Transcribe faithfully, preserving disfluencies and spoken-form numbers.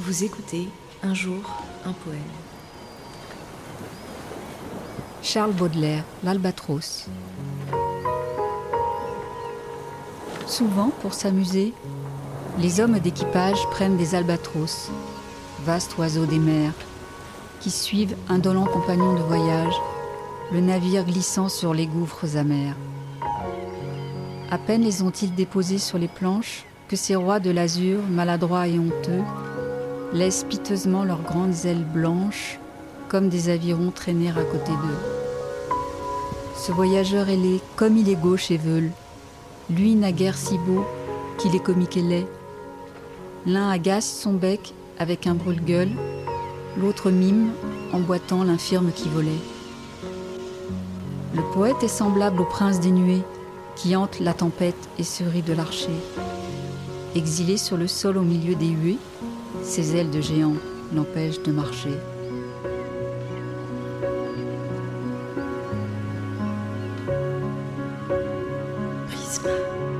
Vous écoutez Un jour, un poème. Charles Baudelaire, l'Albatros. Souvent, pour s'amuser, les hommes d'équipage prennent des albatros, vastes oiseaux des mers, qui suivent, indolents compagnons de voyage, le navire glissant sur les gouffres amers. À peine les ont-ils déposés sur les planches que ces rois de l'azur, maladroits et honteux, laissent piteusement leurs grandes ailes blanches comme des avirons traîner à côté d'eux. Ce voyageur ailé, comme il est gauche et veule, lui naguère si beau qu'il est comique et laid. L'un agace son bec avec un brûle-gueule, l'autre mime en boitant l'infirme qui volait. Le poète est semblable au prince des nuées qui hante la tempête et se rit de l'archer. Exilé sur le sol au milieu des huées, ses ailes de géant l'empêchent de marcher. Prisma.